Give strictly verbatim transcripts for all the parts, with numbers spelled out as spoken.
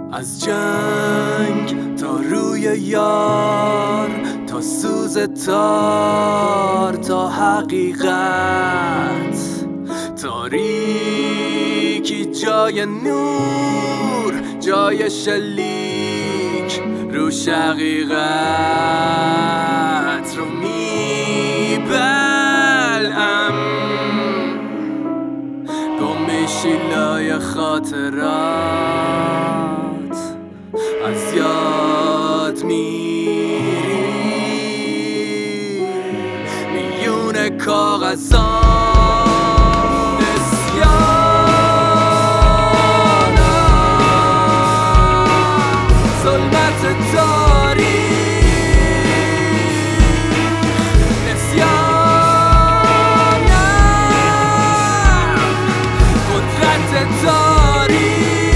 از جنگ تا روی یار، تا سوز تار، تا حقیقت، تاریکی جای نور، جای شلیک رو حقیقت رو میبلم، گم میشی لای خاطرات، از یاد میری میون کاغذان نسیانم، ظلمت تاریک نسیانم، قدرت تاریک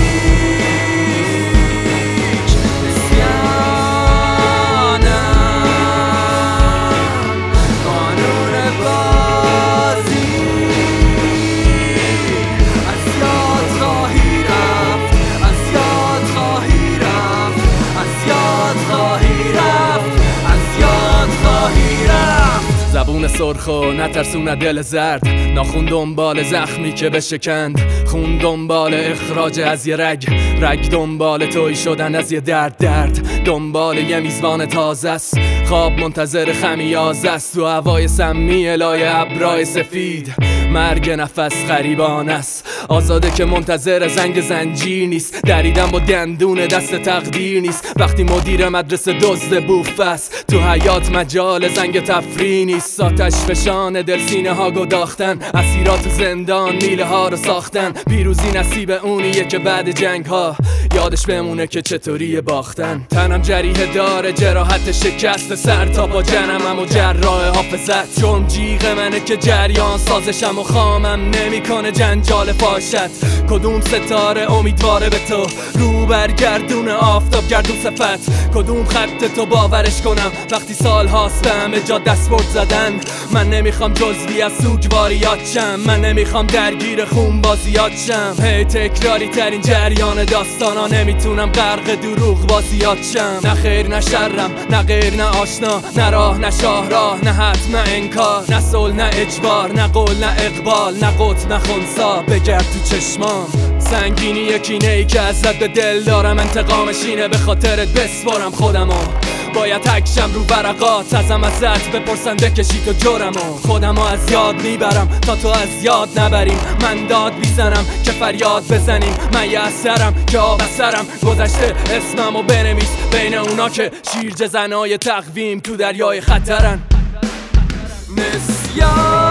زبون سرخ و نترسونه دل زرد، ناخون دنبال زخمی که بشکند، خون دنبال اخراج از یه رگ، رگ دنبال توی شدن از یه درد، درد دنبال یه میزبان تازه است، خواب منتظر خمیازه است، تو هوای سمی لای ابرای سفید، مرگ نفس غریبان است، آزاده که منتظر زنگ زنجیر نیست، دریدن با دندون دست تقدیر نیست، وقتی مدیر مدرسه دزد بوف است، تو حیات مجال زنگ تفریح نیست، آتش فشان دل سینه ها گداختن، اسیرات زندان میله ها رو ساختن، پیروزی نصیب اونیه که بعد جنگ ها یادش بمونه که چطوری باختن، تنم جریحه داره جراحت شکست، سر تا با جنمم و جراح حافظت، چون جیغ منه که جریان سازشم و خامم نمیکنه جنجال فاشت، کدوم ستاره امیدواره به تو رو برگردون آفتاب گردون صفت، کدوم خط تو باورش کنم وقتی سال هاست به همه جا دستبرد زدن، من نمیخوام جزوی از سوگواریات شم، من نمیخوام درگیر خون بازیات شم، هی تکراری ترین جریان داستانا، نمیتونم غرق دروغ بازیات شم، نه خیر نه شرم، نه غیر نه آشنا، نه راه نه شاهراه، نه حتم نه انکار، نه صلح نه اجبار، نه قول نه اقبال، نه قط نه خنثی، بگرد تو چشمام سنگینی یکینه ای که ازت به دل دارم، انتقامش اینه به خاطرت بسپارم خودمو، باید تکشم رو ورقات ازم ازت بپرسن بکشی تو جرمو، خودمو از یاد میبرم تا تو از یاد نبریم، من داد میزنم که فریاد بزنیم، من یه اثرم که آب اثرم، گذشته اسممو بنویس بین اونا که شیرجه زنای تقویم تو دریای خطرن. نسیان